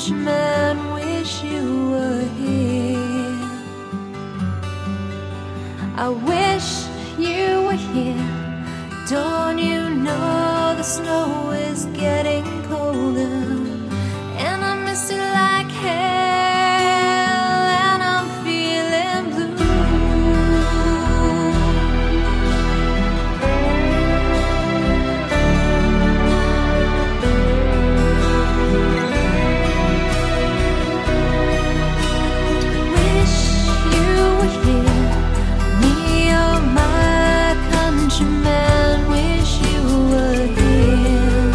countryman, wish you were here. I wish you were here. Don't you know the snow is getting colder, and I miss you like hell, and I'm feeling blue. Wish you were here, me or my countryman. Wish you were here.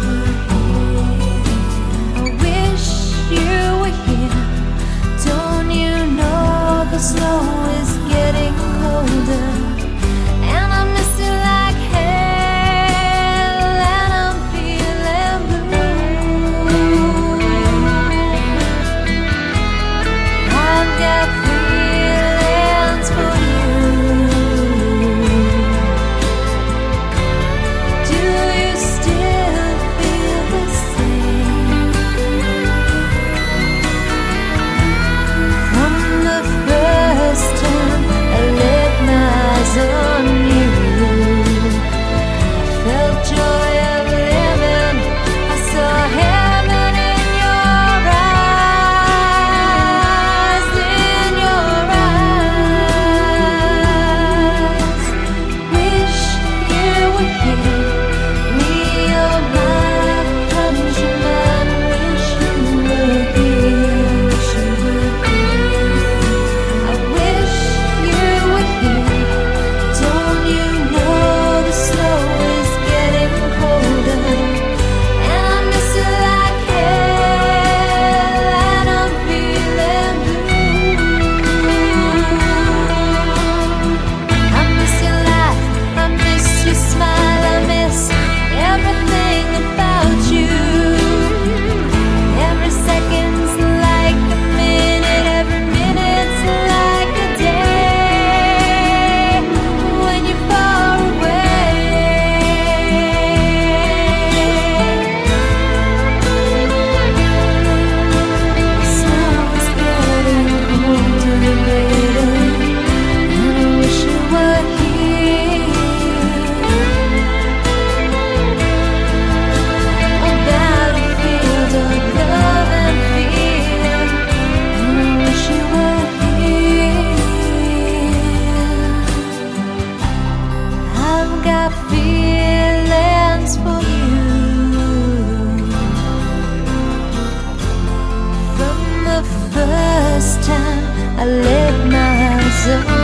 I wish you were here. Don't you know the snow is getting colder, and I miss you like hell, and I'm feeling blue. I've got feelings for you. Do you still feel the same? From the first time I laid my eyes on you, I felt joy of living. I saw heaven in your eyes, in your eyes. Wish you were here, me or my countryman. Wish you were here. I wish you were here. Don't you know the snow is getting colder, and I miss you like hell, and I'm feeling blue. I miss your laugh, I miss your smile, I miss everything about you. Every second's like a minute, every minute's like a day when you're far away. The snow is getting colder, baby, and I wish you were here. A battlefield of love and fear, and I wish you were here. I've got feelings for you. From the first time I laid my eyes on